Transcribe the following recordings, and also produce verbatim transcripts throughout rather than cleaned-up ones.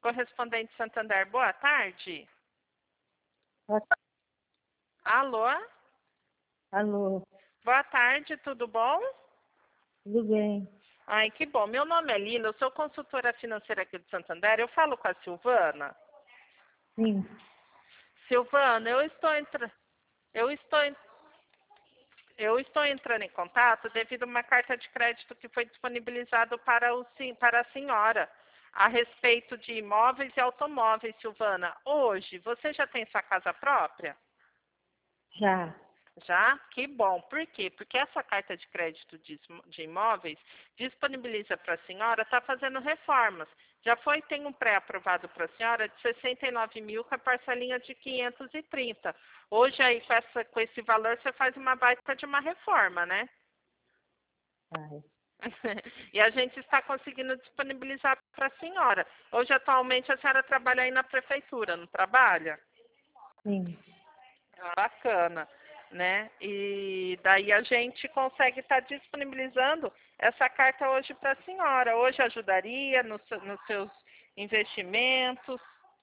Correspondente Santander, boa tarde. Boa Alô? Alô, Boa tarde, tudo bom? tudo bem? Ai, que bom. Meu nome é Lina, eu sou consultora financeira aqui de Santander. Eu falo com a Silvana. Sim, Silvana, eu estou entrando. Eu estou, en- eu estou entrando em contato devido a uma carta de crédito que foi disponibilizada para, o, sim- para a senhora a respeito de imóveis e automóveis, Silvana. Hoje, você já tem sua casa própria? já. Já? Que bom. Por quê? Porque essa carta de crédito de, ismo- de imóveis disponibiliza para a senhora estar fazendo reformas. Já foi, tem um pré-aprovado para a senhora de sessenta e nove mil com a parcelinha de quinhentos e trinta. Hoje aí com, essa, com esse valor você faz uma baita de uma reforma, né? Ai, E a gente está conseguindo disponibilizar para a senhora. Hoje atualmente a senhora trabalha aí na prefeitura, não trabalha? sim. Ah, bacana, né? E daí a gente consegue estar disponibilizando essa carta hoje para a senhora. Hoje ajudaria no seu- nos seus investimentos.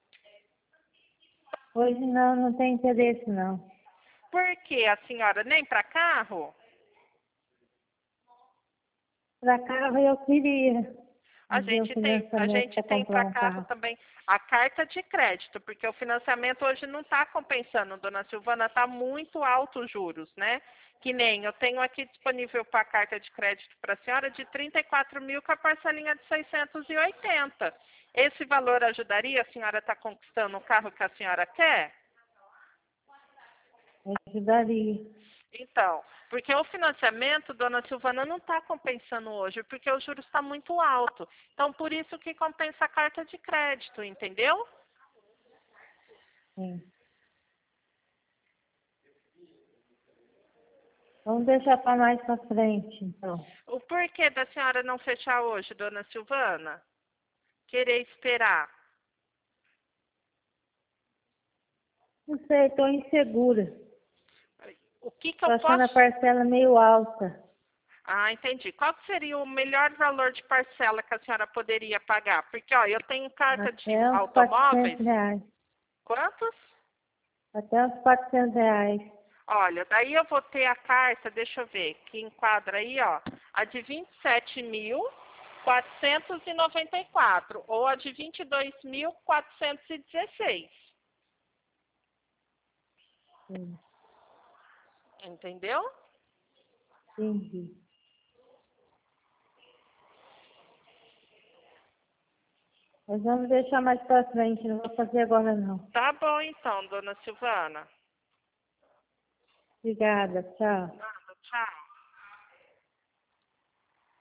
Hoje não, não tem interesse não. Por que a senhora nem para carro? Para carro eu queria A fazer o gente tem, a financiamento gente para tem para comprar um carro carro. também a carta de crédito, porque o financiamento hoje não está compensando, dona Silvana, está muito alto os juros, né? Que nem eu tenho aqui disponível para a carta de crédito para a senhora de trinta e quatro mil com a parcelinha de seiscentos e oitenta. Esse valor ajudaria a senhora estar conquistando o carro que a senhora quer? Ajudaria. Então, porque o financiamento, dona Silvana, não está compensando hoje, porque o juros está muito alto. Então, por isso que compensa a carta de crédito, entendeu? Sim. Vamos deixar para mais para frente, então. O porquê da senhora não fechar hoje, dona Silvana? Querer esperar? Não sei, estou insegura. O que que eu Estou achando a posso... parcela meio alta. Ah, entendi. Qual que seria o melhor valor de parcela que a senhora poderia pagar? Porque, ó, eu tenho carta de Até uns automóveis. quatrocentos reais. Quantos? Até uns quatrocentos reais. Olha, daí eu vou ter a carta, deixa eu ver, que enquadra aí, ó, a de vinte e sete mil quatrocentos e noventa e quatro ou a de vinte e dois mil quatrocentos e dezesseis. Sim, Entendeu? entendi. Mas vamos deixar mais para frente, não vou fazer agora não. Tá bom então, dona Silvana. Obrigada, tchau. Nada, tchau.